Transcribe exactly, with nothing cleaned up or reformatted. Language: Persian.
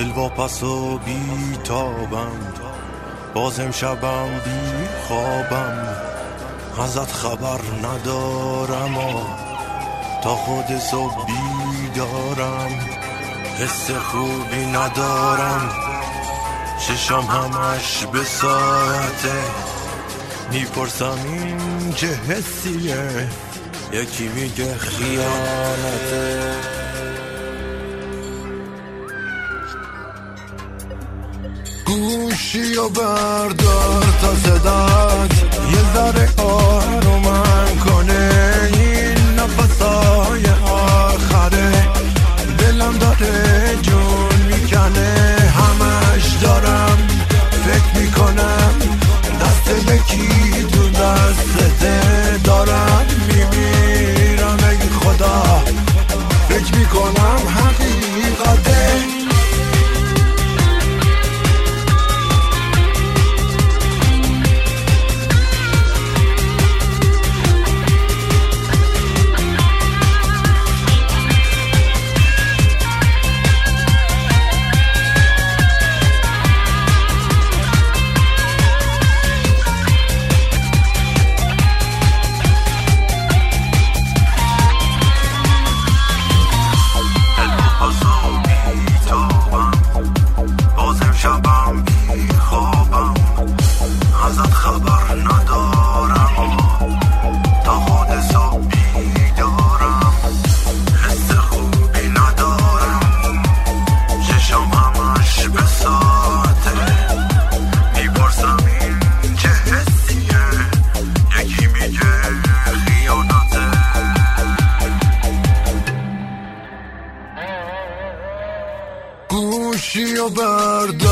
دل واپس و بی تابم، باز امشبم بی خوابم، ازت خبر ندارم و تا خود صبح بیدارم، حس خوبی ندارم، چشم همش به ساعته، میپرسم این چه حسیه، یکی میگه خیانته. گوشی و بردار تا صدات یه ذره آرومم کنه، این نفسای آخره دلم داره جون میکنه، همش دارم فکر میکنم دست یکی تو دستته، دارم میمیرم ای خدا، فکر میکنم حقیقته. گوشی و بردار